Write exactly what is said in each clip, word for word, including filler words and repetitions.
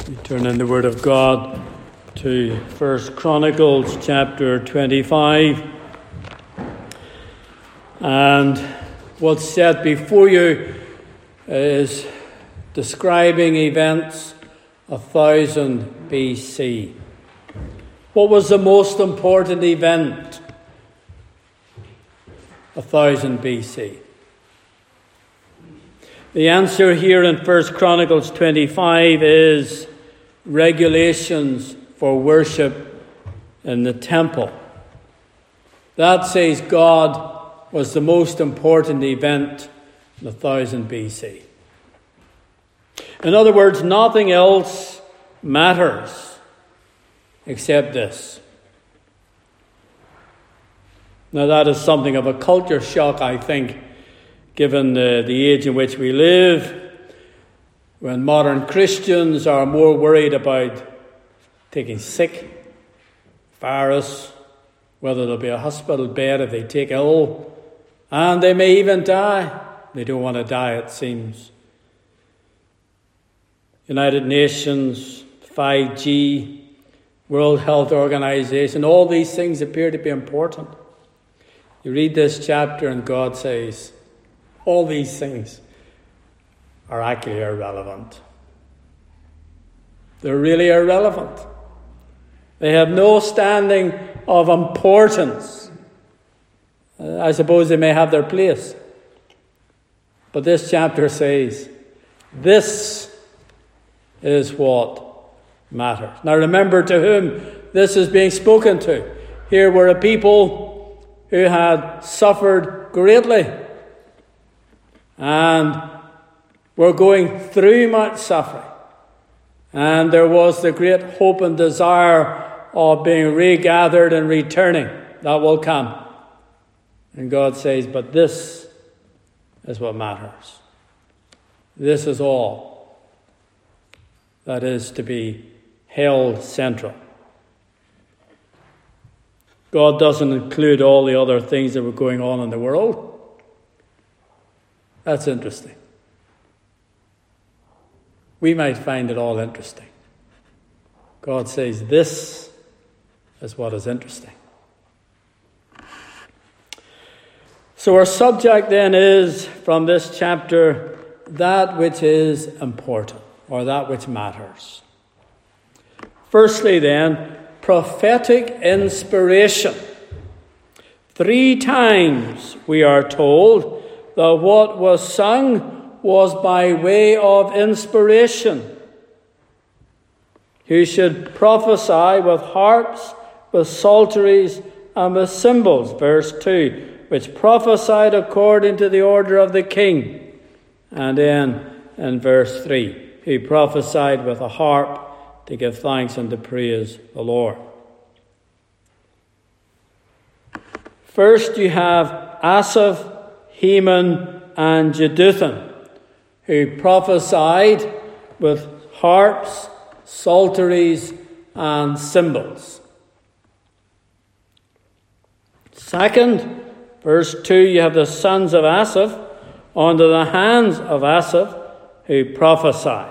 We turn in the Word of God to First Chronicles chapter twenty-five. And what's set before you is describing events one thousand B C. What was the most important event one thousand B C? The answer here in First Chronicles twenty-five is regulations for worship in the temple. That, says God, was the most important event in one thousand B C. In other words, nothing else matters except this. Now, that is something of a culture shock, I think, given the, the age in which we live, when modern Christians are more worried about taking sick, virus, whether there'll be a hospital bed if they take ill, and they may even die. They don't want to die, it seems. United Nations, five G, World Health Organization, all these things appear to be important. You read this chapter and God says, all these things are actually irrelevant. They're really irrelevant. They have no standing of importance. Uh, I suppose they may have their place. But this chapter says, this is what matters. Now remember to whom this is being spoken to. Here were a people who had suffered greatly and were going through much suffering. And there was the great hope and desire of being regathered and returning. That will come. And God says, but this is what matters. This is all that is to be held central. God doesn't include all the other things that were going on in the world. That's interesting. We might find it all interesting. God says this is what is interesting. So our subject then is, from this chapter, that which is important, or that which matters. Firstly then, prophetic inspiration. Three times we are told that what was sung was by way of inspiration. Who should prophesy with harps, with psalteries, and with cymbals, verse two, which prophesied according to the order of the king. And then in verse three, who prophesied with a harp to give thanks and to praise the Lord. First you have Asaph, Heman, and Jeduthun, who prophesied with harps, psalteries, and cymbals. Second, verse two, you have the sons of Asaph under the hands of Asaph, who prophesied.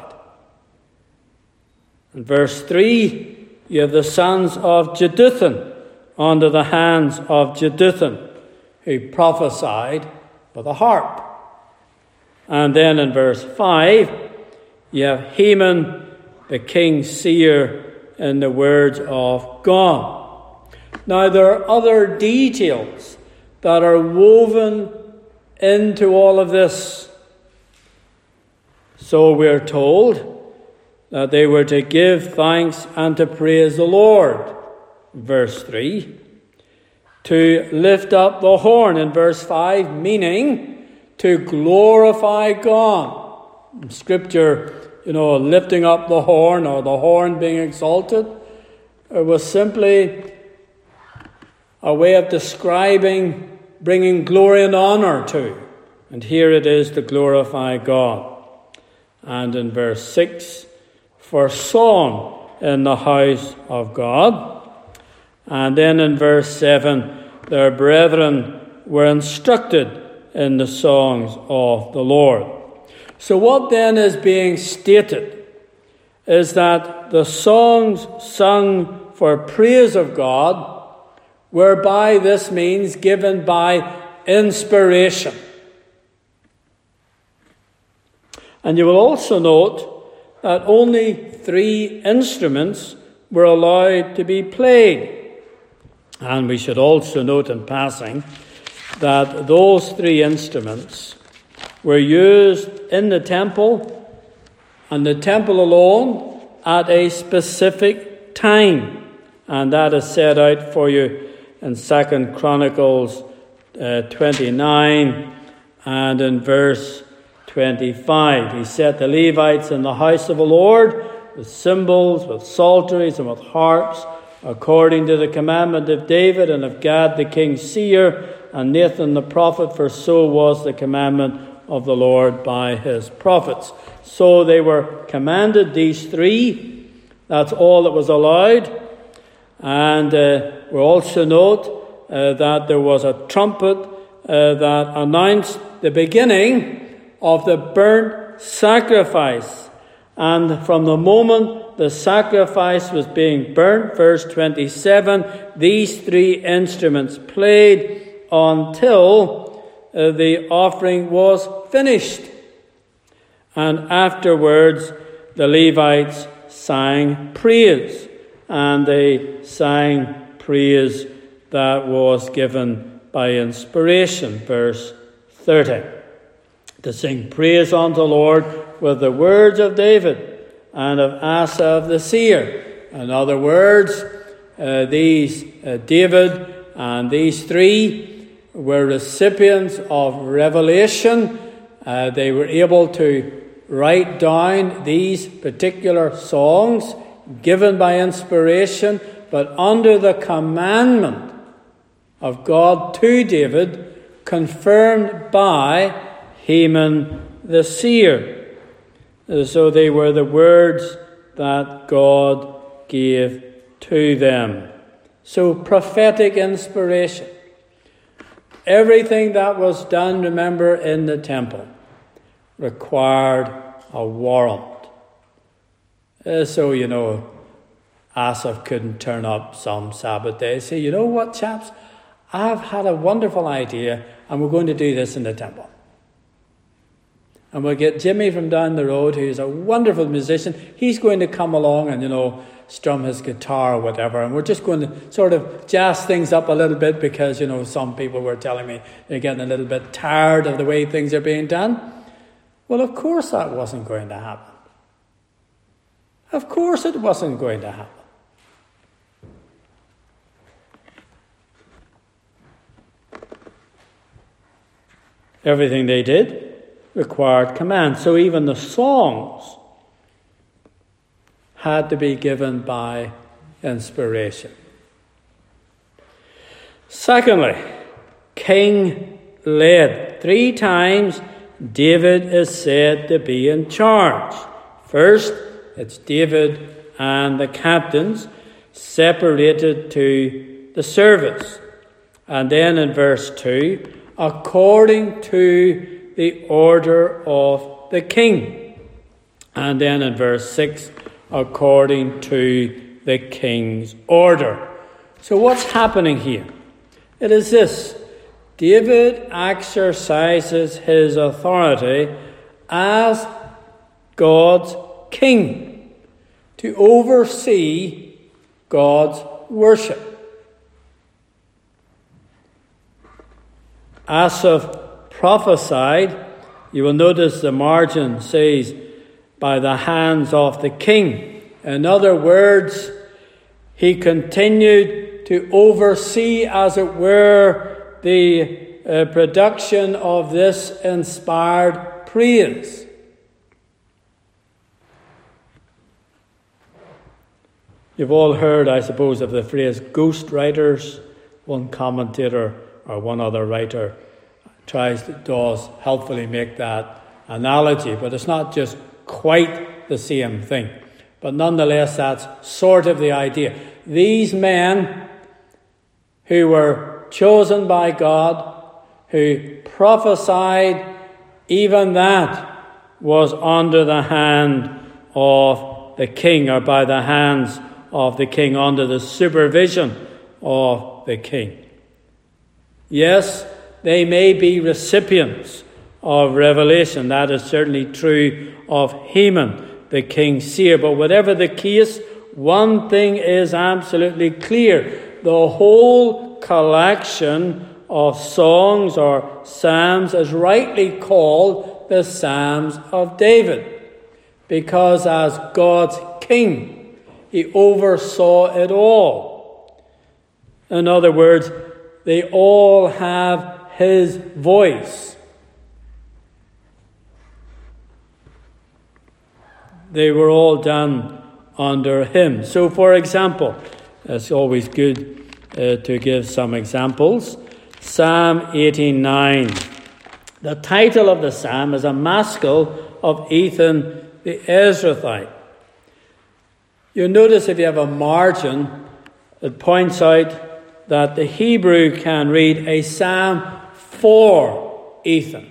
In verse three, you have the sons of Jeduthun under the hands of Jeduthun, who prophesied with a harp. And then in verse five, you have Heman, the king's seer, in the words of God. Now there are other details that are woven into all of this. So we're told that they were to give thanks and to praise the Lord, verse three. To lift up the horn, in verse five, meaning to glorify God. In Scripture, you know, lifting up the horn or the horn being exalted, it was simply a way of describing bringing glory and honor to. And here it is to glorify God. And in verse six, for song in the house of God. And then in verse seven, their brethren were instructed in the songs of the Lord. So what then is being stated is that the songs sung for praise of God were by this means given by inspiration. And you will also note that only three instruments were allowed to be played. And we should also note in passing that those three instruments were used in the temple, and the temple alone, at a specific time. And that is set out for you in Second Chronicles uh, twenty-nine and in verse twenty-five. He set the Levites in the house of the Lord with cymbals, with psalteries, and with harps, according to the commandment of David and of Gad the king's seer, and Nathan the prophet, for so was the commandment of the Lord by his prophets. So they were commanded, these three. That's all that was allowed. And uh, we also note uh, that there was a trumpet uh, that announced the beginning of the burnt sacrifice. And from the moment the sacrifice was being burnt, verse twenty-seven, these three instruments played until uh, the offering was finished. And afterwards the Levites sang praise, and they sang praise that was given by inspiration, verse thirty. To sing praise unto the Lord with the words of David and of Asaph the seer. In other words, uh, these uh, David and these three were recipients of revelation. Uh, they were able to write down these particular songs given by inspiration, but under the commandment of God to David, confirmed by Heman the seer. So they were the words that God gave to them. So prophetic inspiration. Everything that was done, remember, in the temple required a warrant. Uh, so, you know, Asaph couldn't turn up some Sabbath day and say, you know what, chaps, I've had a wonderful idea and we're going to do this in the temple. And we'll get Jimmy from down the road, who's a wonderful musician. He's going to come along and, you know, strum his guitar or whatever. And we're just going to sort of jazz things up a little bit because, you know, some people were telling me they're getting a little bit tired of the way things are being done. Well, of course that wasn't going to happen. Of course it wasn't going to happen. Everything they did required command. So even the songs had to be given by inspiration. Secondly, king led. Three times David is said to be in charge. First, it's David and the captains separated to the service. And then in verse two, according to the order of the king. And then in verse six, according to the king's order. So what's happening here? It is this. David exercises his authority as God's king to oversee God's worship. Asaph prophesied, you will notice the margin says, by the hands of the king. In other words, he continued to oversee, as it were, the uh, production of this inspired praise. You've all heard, I suppose, of the phrase ghost writers. One commentator or one other writer tries to, does helpfully make that analogy, but it's not just quite the same thing. But nonetheless, that's sort of the idea. These men who were chosen by God, who prophesied, even that was under the hand of the king or by the hands of the king, under the supervision of the king. Yes, they may be recipients of revelation. That is certainly true of Heman, the king's seer. But whatever the case, one thing is absolutely clear. The whole collection of songs or psalms is rightly called the Psalms of David, because as God's king, he oversaw it all. In other words, they all have his voice. They were all done under him. So, for example, it's always good uh, to give some examples. Psalm eighty-nine. The title of the psalm is a maskil of Ethan the Ezrathite. You'll notice if you have a margin, it points out that the Hebrew can read a psalm for Ethan.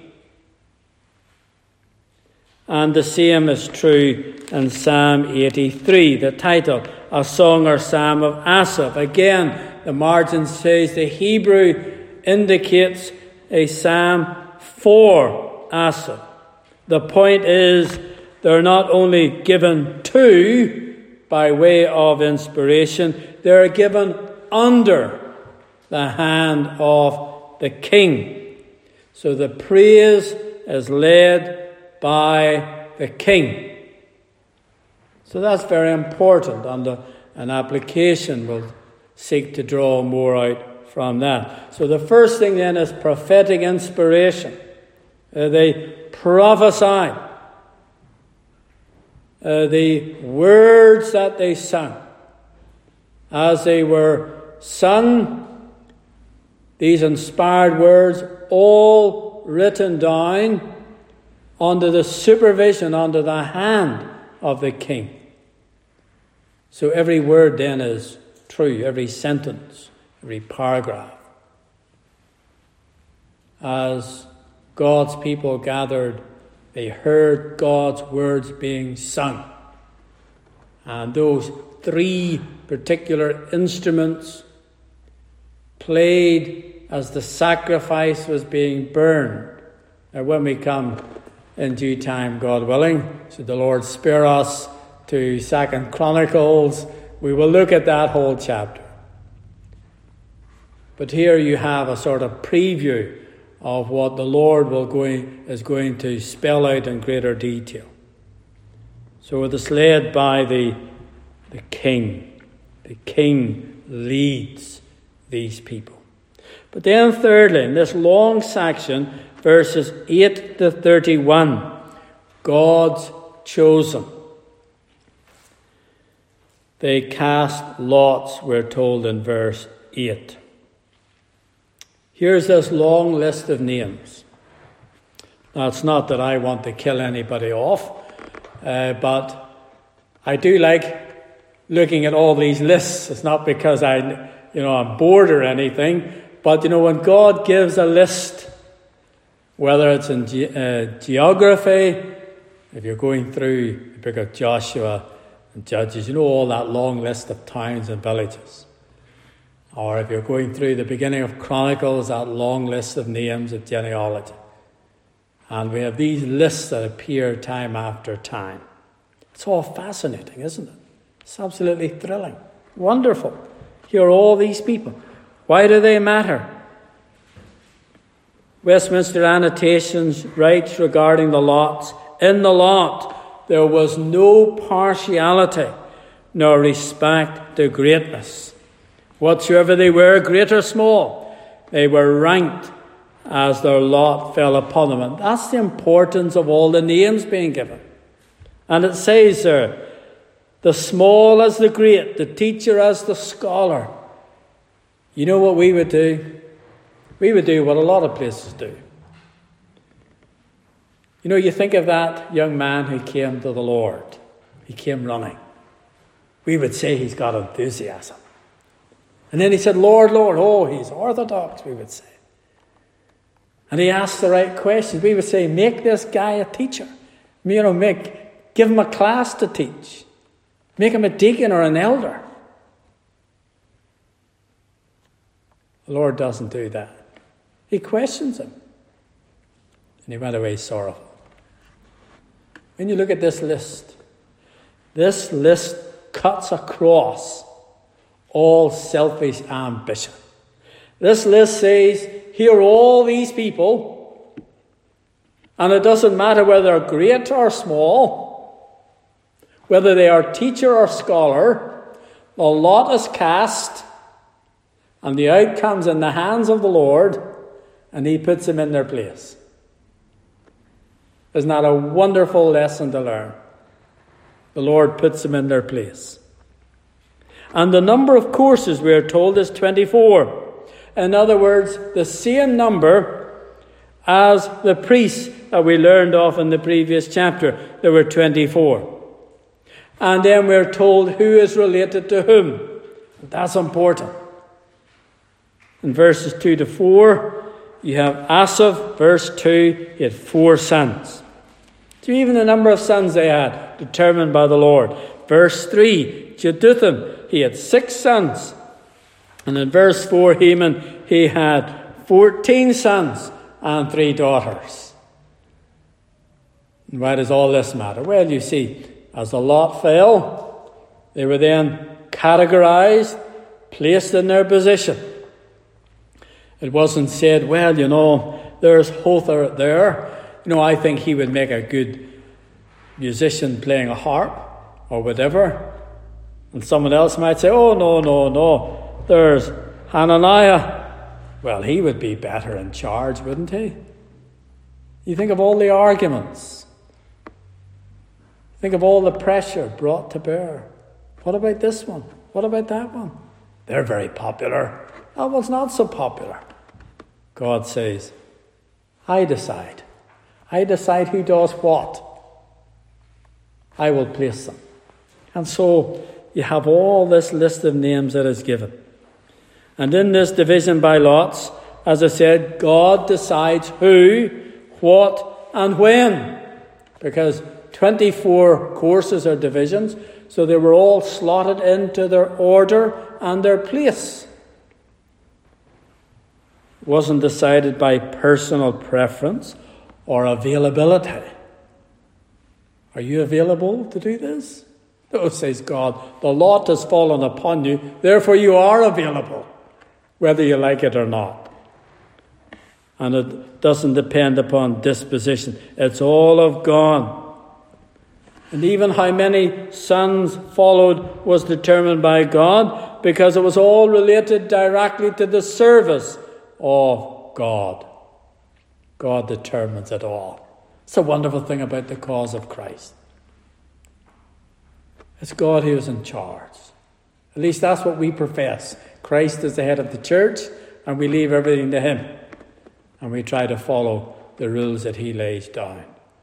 And the same is true in Psalm eighty-three, the title, a song or psalm of Asaph. Again, the margin says the Hebrew indicates a psalm for Asaph. The point is, they're not only given to by way of inspiration, they're given under the hand of the king. So the praise is led by the king. So that's very important, and the, an application will seek to draw more out from that. So the first thing then is prophetic inspiration. Uh, they prophesied. Uh, the words that they sang, as they were sung, these inspired words, all written down under the supervision, under the hand of the king. So every word then is true, every sentence, every paragraph. As God's people gathered, they heard God's words being sung. And those three particular instruments played as the sacrifice was being burned. Now when we come in due time, God willing, should the Lord spare us, to Second Chronicles, we will look at that whole chapter. But here you have a sort of preview of what the Lord will going, is going to spell out in greater detail. So it is led by the, the king. The king leads these people. But then thirdly, in this long section, verses eight to thirty-one, God's chosen. They cast lots, we're told in verse eight. Here's this long list of names. Now, it's not that I want to kill anybody off, uh, but I do like looking at all these lists. It's not because I, you know, I'm bored or anything, but you know, when God gives a list, whether it's in ge- uh, geography, if you're going through the book of Joshua and Judges, you know all that long list of towns and villages. Or if you're going through the beginning of Chronicles, that long list of names of genealogy. And we have these lists that appear time after time. It's all fascinating, isn't it? It's absolutely thrilling. Wonderful. Here are all these people. Why do they matter? Westminster Annotations writes regarding the lots, in the lot there was no partiality nor respect to greatness. Whatsoever they were, great or small, they were ranked as their lot fell upon them. And that's the importance of all the names being given. And it says there, the small as the great, the teacher as the scholar. You know what we would do? We would do what a lot of places do. You know, you think of that young man who came to the Lord. He came running. We would say he's got enthusiasm. And then he said, Lord, Lord, oh, he's orthodox, we would say. And he asked the right questions. We would say, make this guy a teacher. You know, make, give him a class to teach. Make him a deacon or an elder. The Lord doesn't do that. He questions him. And he went away sorrowful. When you look at this list, this list cuts across all selfish ambition. This list says, here are all these people, and it doesn't matter whether they're great or small, whether they are teacher or scholar, the lot is cast, and the outcome's in the hands of the Lord, and he puts them in their place. Isn't that a wonderful lesson to learn? The Lord puts them in their place. And the number of courses, we are told, is twenty-four. In other words, the same number as the priests that we learned of in the previous chapter. There were twenty-four. And then we're told who is related to whom. That's important. In verses two to four, you have Asaph, verse two, he had four sons. So even the number of sons they had, determined by the Lord. Verse three, Jeduthun, he had six sons. And in verse four, Heman, he had fourteen sons and three daughters. And why does all this matter? Well, you see, as the lot fell, they were then categorized, placed in their position. It wasn't said, well, you know, there's Hother there. You know, I think he would make a good musician playing a harp or whatever. And someone else might say, oh, no, no, no. There's Hananiah. Well, he would be better in charge, wouldn't he? You think of all the arguments. Think of all the pressure brought to bear. What about this one? What about that one? They're very popular. That one's not so popular. God says, I decide. I decide who does what. I will place them. And so you have all this list of names that is given. And in this division by lots, as I said, God decides who, what, and when. Because twenty-four courses or divisions, so they were all slotted into their order and their place. It wasn't decided by personal preference or availability. Are you available to do this? No, says God, the lot has fallen upon you, therefore you are available, whether you like it or not. And it doesn't depend upon disposition. It's all of God. And even how many sons followed was determined by God, because it was all related directly to the service of God. God determines it all. It's a wonderful thing about the cause of Christ. It's God who is in charge. At least that's what we profess. Christ is the head of the church, and we leave everything to him. And we try to follow the rules that he lays down.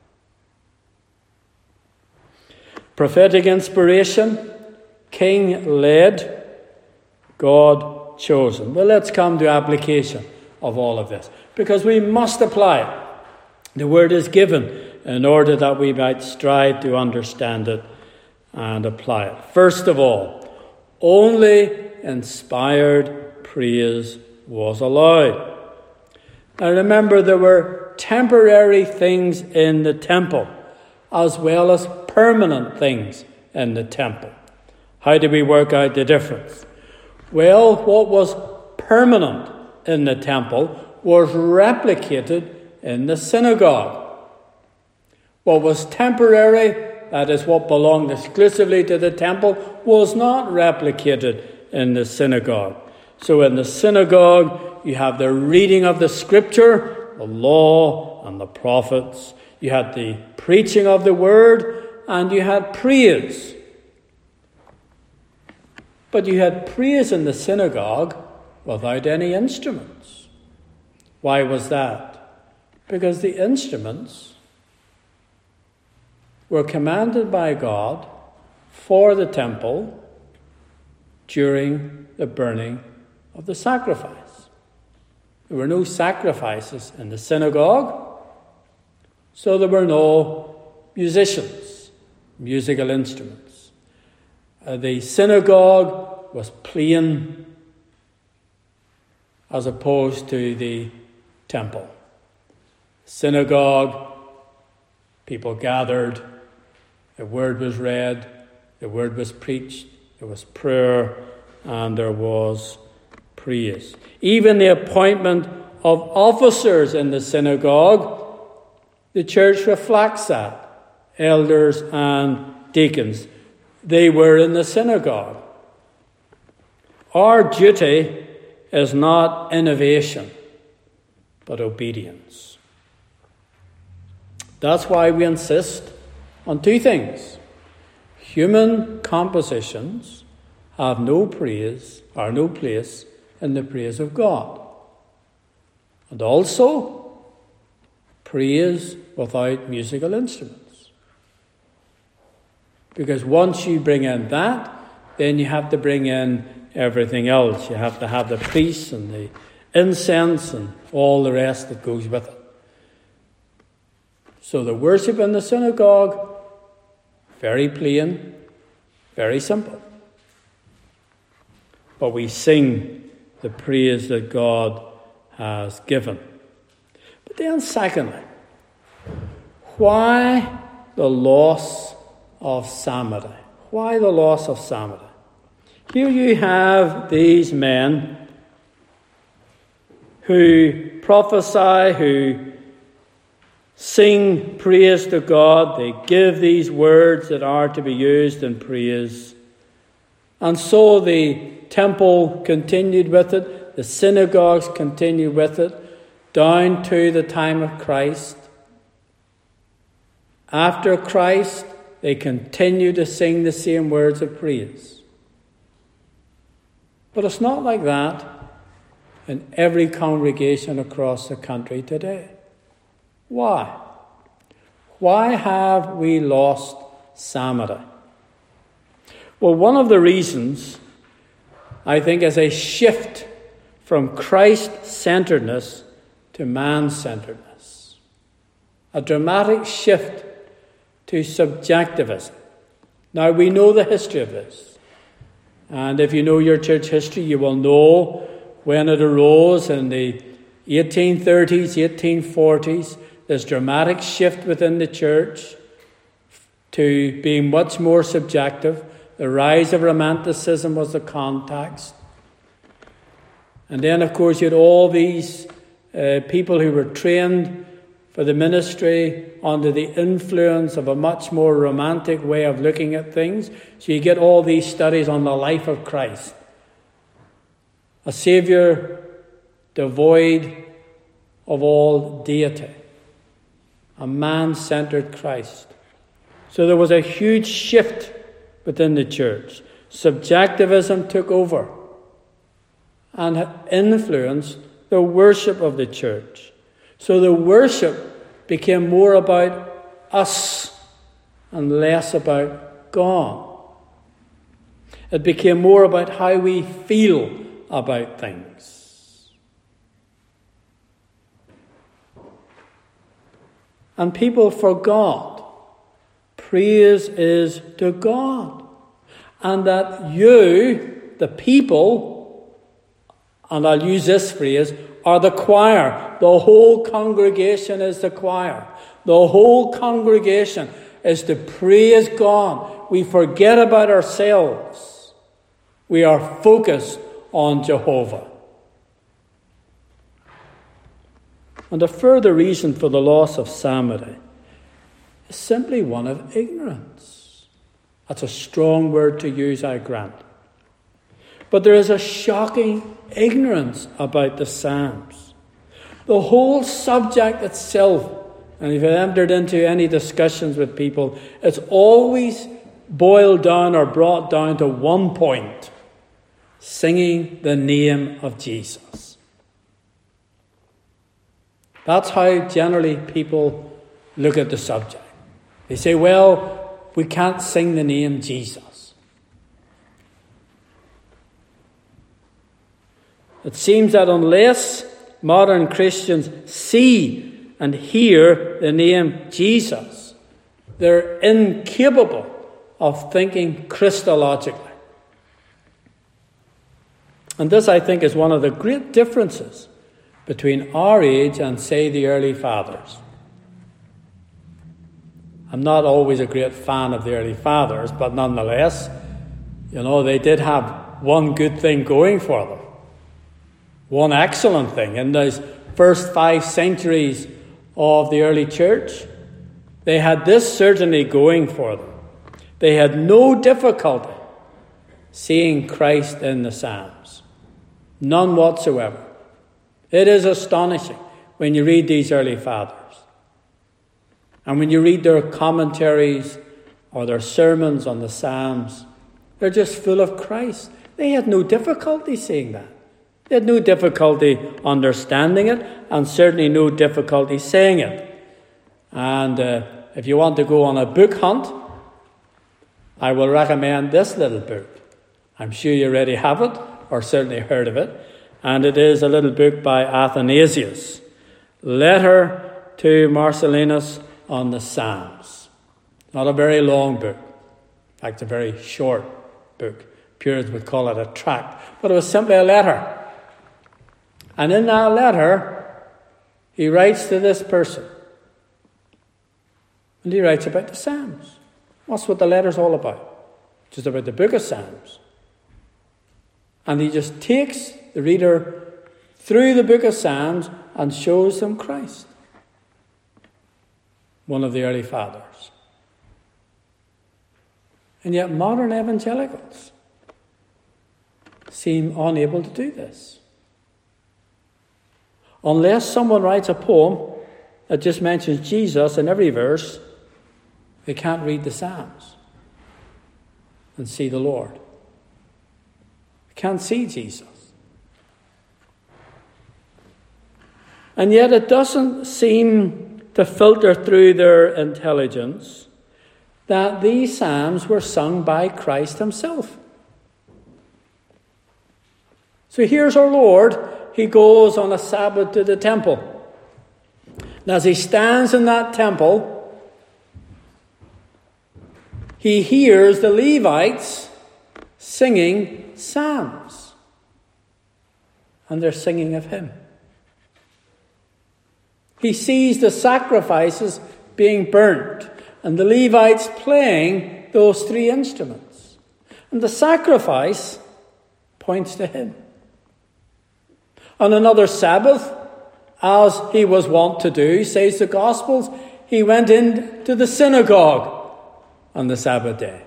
Prophetic inspiration, king led, God chosen. Well, let's come to application of all of this, because we must apply it. The word is given in order that we might strive to understand it and apply it. First of all, only inspired praise was allowed. Now remember, there were temporary things in the temple as well as permanent things in the temple. How do we work out the difference? Well, what was permanent in the temple was replicated in the synagogue. What was temporary, that is what belonged exclusively to the temple, was not replicated in the synagogue. So in the synagogue, you have the reading of the scripture, the law and the prophets. You had the preaching of the word, and you had praise. But you had praise in the synagogue without any instruments. Why was that? Because the instruments were commanded by God for the temple during the burning of the sacrifice. There were no sacrifices in the synagogue, so there were no musicians, musical instruments. Uh, the synagogue was plain as opposed to the temple. Synagogue, people gathered, the word was read, the word was preached, there was prayer, and there was praise. Even the appointment of officers in the synagogue, the church reflects that. Elders and deacons, they were in the synagogue. Our duty is not innovation, but obedience. That's why we insist on two things. Human compositions have no praise, or no place in the praise of God. And also, praise without musical instruments. Because once you bring in that, then you have to bring in everything else. You have to have the priests and the incense and all the rest that goes with it. So the worship in the synagogue, very plain, very simple. But we sing the praise that God has given. But then secondly, why the loss of psalmody? Why the loss of psalmody? Here you have these men who prophesy, who sing praise to God. They give these words that are to be used in praise. And so the temple continued with it. The synagogues continued with it down to the time of Christ. After Christ, they continue to sing the same words of praise. But it's not like that in every congregation across the country today. Why? Why have we lost psalmody? Well, one of the reasons, I think, is a shift from Christ-centeredness to man-centeredness. A dramatic shift to subjectivism. Now, we know the history of this. And if you know your church history, you will know when it arose in the eighteen thirties, eighteen forties, this dramatic shift within the church to being much more subjective. The rise of Romanticism was the context. And then, of course, you had all these uh, people who were trained for the ministry under the influence of a much more romantic way of looking at things. So you get all these studies on the life of Christ. A Saviour devoid of all deity. A man-centered Christ. So there was a huge shift within the church. Subjectivism took over and influenced the worship of the church. So the worship became more about us and less about God. It became more about how we feel about things. And people forgot praise is to God. And that you, the people, and I'll use this phrase, are the choir. The whole congregation is the choir. The whole congregation is to praise God. We forget about ourselves. We are focused on Jehovah. And a further reason for the loss of psalmody is simply one of ignorance. That's a strong word to use, I grant. But there is a shocking ignorance about the Psalms. The whole subject itself, and if you've entered into any discussions with people, it's always boiled down or brought down to one point: singing the name of Jesus. That's how generally people look at the subject. They say, well, we can't sing the name Jesus. It seems that unless modern Christians see and hear the name Jesus, they're incapable of thinking Christologically. And this, I think, is one of the great differences between our age and, say, the early fathers. I'm not always a great fan of the early fathers, but nonetheless, you know, they did have one good thing going for them. One excellent thing. In those first five centuries of the early church, they had this certainly going for them. They had no difficulty seeing Christ in the Psalms. None whatsoever. It is astonishing when you read these early fathers. And when you read their commentaries or their sermons on the Psalms, they're just full of Christ. They had no difficulty seeing that. They had no difficulty understanding it, and certainly no difficulty saying it. And uh, if you want to go on a book hunt, I will recommend this little book. I'm sure you already have it, or certainly heard of it. And it is a little book by Athanasius, Letter to Marcellinus on the Psalms. Not a very long book. In fact, a very short book. Puritans would call it a tract. But it was simply a letter. And in that letter, he writes to this person. And he writes about the Psalms. That's what the letter's all about. Just about the book of Psalms. And he just takes the reader through the book of Psalms and shows them Christ. One of the early fathers. And yet modern evangelicals seem unable to do this. Unless someone writes a poem that just mentions Jesus in every verse, they can't read the Psalms and see the Lord. They can't see Jesus. And yet it doesn't seem to filter through their intelligence that these psalms were sung by Christ himself. So here's our Lord. He goes on a Sabbath to the temple. And as he stands in that temple, he hears the Levites singing psalms. And they're singing of him. He sees the sacrifices being burnt and the Levites playing those three instruments. And the sacrifice points to him. On another Sabbath, as he was wont to do, says the Gospels, he went into the synagogue on the Sabbath day.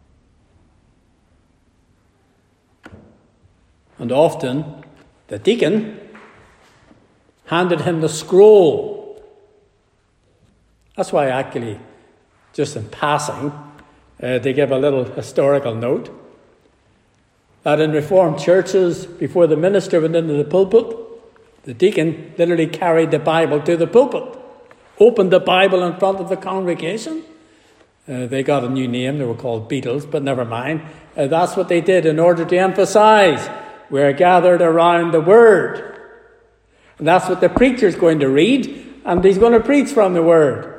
And often, the deacon handed him the scroll. That's why actually, just in passing, uh, they give a little historical note, that in Reformed churches, before the minister went into the pulpit, the deacon literally carried the Bible to the pulpit, opened the Bible in front of the congregation. Uh, they got a new name, they were called Beatles, but never mind. Uh, that's what they did in order to emphasize, we're gathered around the Word. And that's what the preacher's going to read, and he's going to preach from the Word.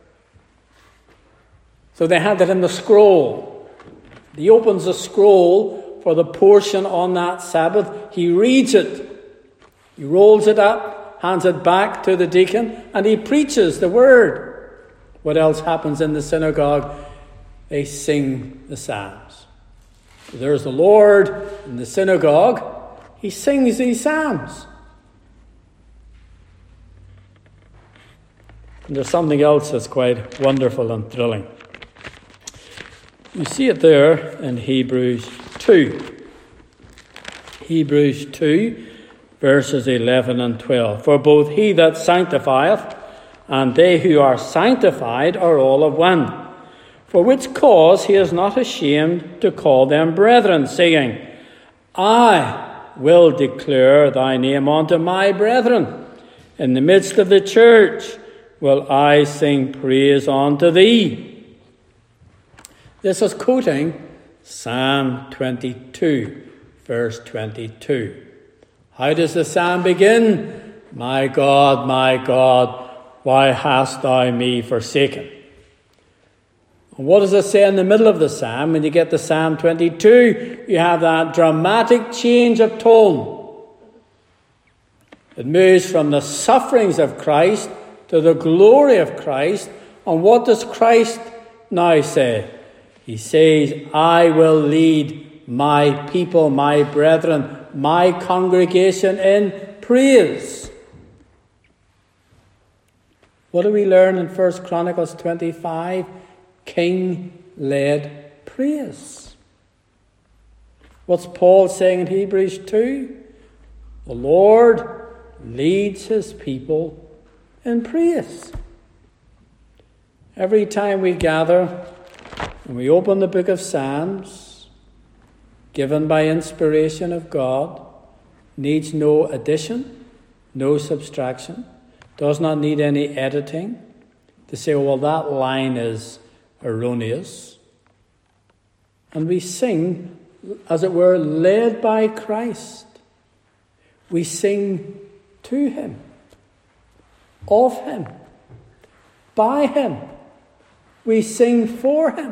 So they handed him the scroll. He opens the scroll for the portion on that Sabbath. He reads it. He rolls it up, hands it back to the deacon, and he preaches the Word. What else happens in the synagogue? They sing the psalms. There's the Lord in the synagogue. He sings these psalms. And there's something else that's quite wonderful and thrilling. You see it there in Hebrews two. Hebrews two, verses eleven and twelve. For both he that sanctifieth and they who are sanctified are all of one. For which cause he is not ashamed to call them brethren, saying, I will declare thy name unto my brethren. In the midst of the church will I sing praise unto thee. This is quoting Psalm twenty-two, verse twenty-two. How does the psalm begin? My God, my God, why hast thou me forsaken? And what does it say in the middle of the psalm? When you get to Psalm twenty-two, you have that dramatic change of tone. It moves from the sufferings of Christ to the glory of Christ. And what does Christ now say? He says, I will lead my people, my brethren, my congregation in praise. What do we learn in First Chronicles twenty-five? King-led praise. What's Paul saying in Hebrews two? The Lord leads his people in praise. Every time we gather and we open the book of Psalms, given by inspiration of God, needs no addition, no subtraction, does not need any editing to say, well, that line is erroneous. And we sing, as it were, led by Christ. We sing to him, of him, by him. We sing for him.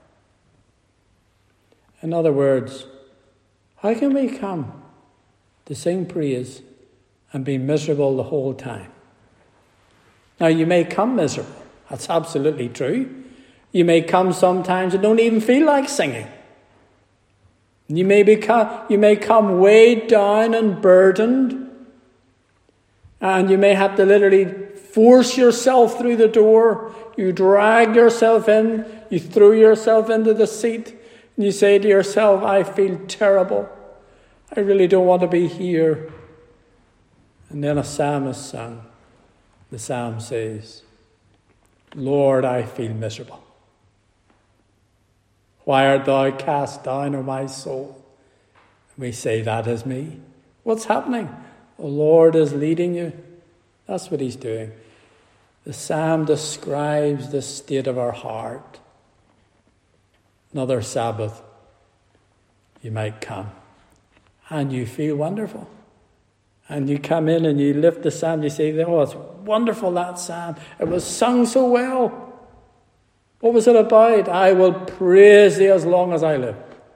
In other words, how can we come to sing praise and be miserable the whole time? Now, you may come miserable. That's absolutely true. You may come sometimes and don't even feel like singing. You may become, you may come weighed down and burdened, and you may have to literally force yourself through the door. You drag yourself in. You throw yourself into the seat. And you say to yourself, I feel terrible. I really don't want to be here. And then a psalm is sung. The psalm says, Lord, I feel miserable. Why art thou cast down, O my soul? And we say, that is me. What's happening? The Lord is leading you. That's what he's doing. The psalm describes the state of our heart. Another Sabbath, you might come and you feel wonderful. And you come in and you lift the psalm, you say, oh, it's wonderful, that psalm. It was sung so well. What was it about? I will praise thee as long as I live.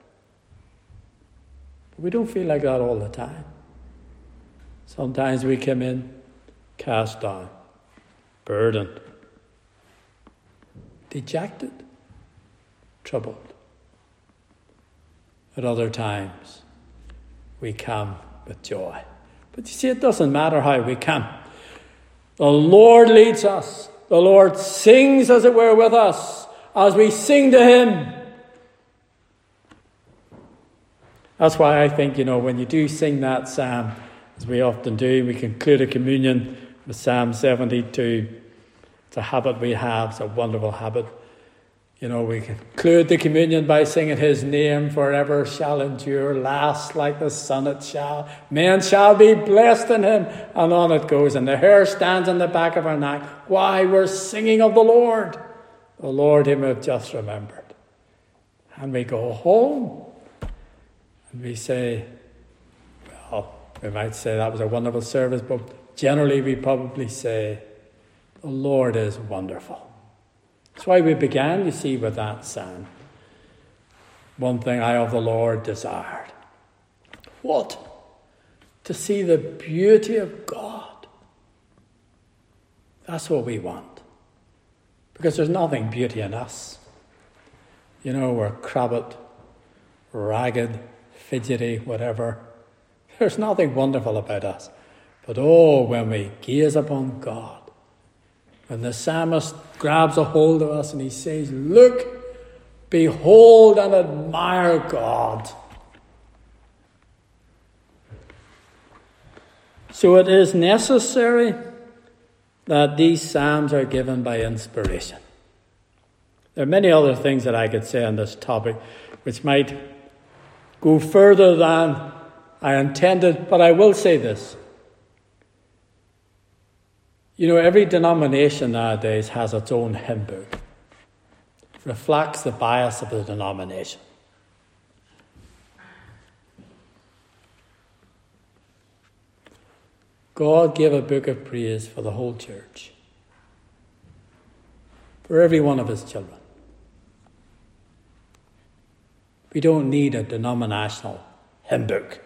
But we don't feel like that all the time. Sometimes we come in cast down, burdened, dejected, troubled. At other times, we come with joy. But you see, it doesn't matter how we come. The Lord leads us. The Lord sings, as it were, with us as we sing to him. That's why I think, you know, when you do sing that psalm, as we often do, we conclude a communion with Psalm seventy-two. It's a habit we have. It's a wonderful habit. You know, we conclude the communion by singing his name forever shall endure, last like the sun it shall. Men shall be blessed in him. And on it goes. And the hair stands on the back of our neck. Why? We're singing of the Lord. The Lord whom we've just remembered. And we go home. And we say, well, we might say that was a wonderful service, but generally we probably say, the Lord is wonderful. That's why we began, you see, with that psalm. One thing I of the Lord desired. What? To see the beauty of God. That's what we want. Because there's nothing beauty in us. You know, we're crabbit, ragged, fidgety, whatever. There's nothing wonderful about us. But oh, when we gaze upon God, when the psalmist grabs a hold of us and he says, look, behold and admire God. So it is necessary that these psalms are given by inspiration. There are many other things that I could say on this topic which might go further than I intended, but I will say this. You know, every denomination nowadays has its own hymn book. It reflects the bias of the denomination. God gave a book of praise for the whole church, for every one of his children. We don't need a denominational hymn book.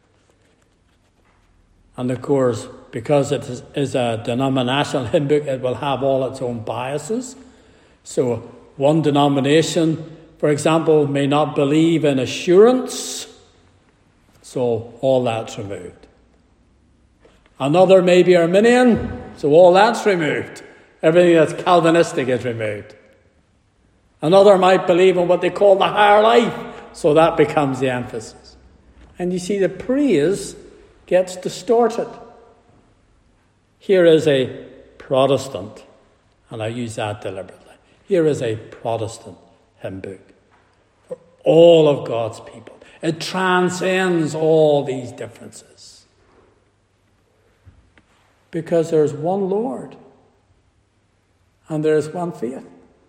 And of course, because it is, is a denominational hymn book, it will have all its own biases. So one denomination, for example, may not believe in assurance, so all that's removed. Another may be Arminian, so all that's removed. Everything that's Calvinistic is removed. Another might believe in what they call the higher life, so that becomes the emphasis. And you see, the praise gets distorted. Here is a Protestant, and I use that deliberately. Here is a Protestant hymn book for all of God's people. It transcends all these differences. Because there's one Lord, and there is one faith.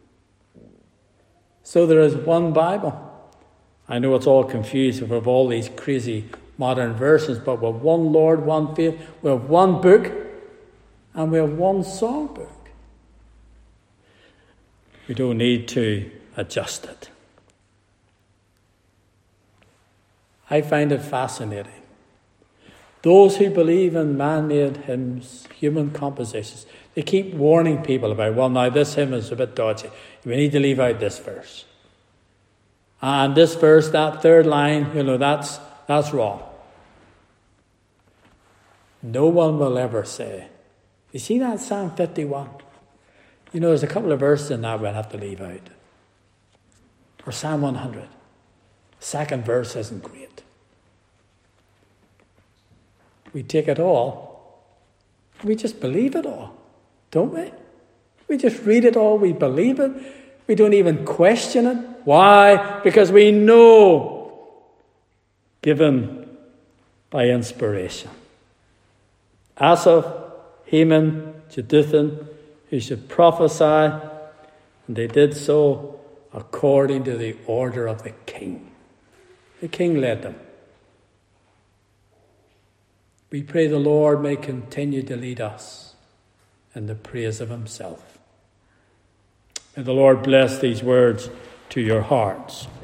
So there is one Bible. I know it's all confused with all these crazy modern versions, but we have one Lord, one faith, we have one book, and we have one songbook. We don't need to adjust it. I find it fascinating. Those who believe in man-made hymns, human compositions, they keep warning people about, well, now this hymn is a bit dodgy. We need to leave out this verse. And this verse, that third line, you know, that's that's wrong. No one will ever say, you see that Psalm fifty-one? You know, there's a couple of verses in that we'll have to leave out. Or Psalm one hundred. Second verse isn't great. We take it all. We just believe it all, don't we? We just read it all. We believe it. We don't even question it. Why? Because we know, given by inspiration. Asaph, Heman, Jeduthun, who should prophesy, and they did so according to the order of the king. The king led them. We pray the Lord may continue to lead us in the praise of himself. May the Lord bless these words to your hearts.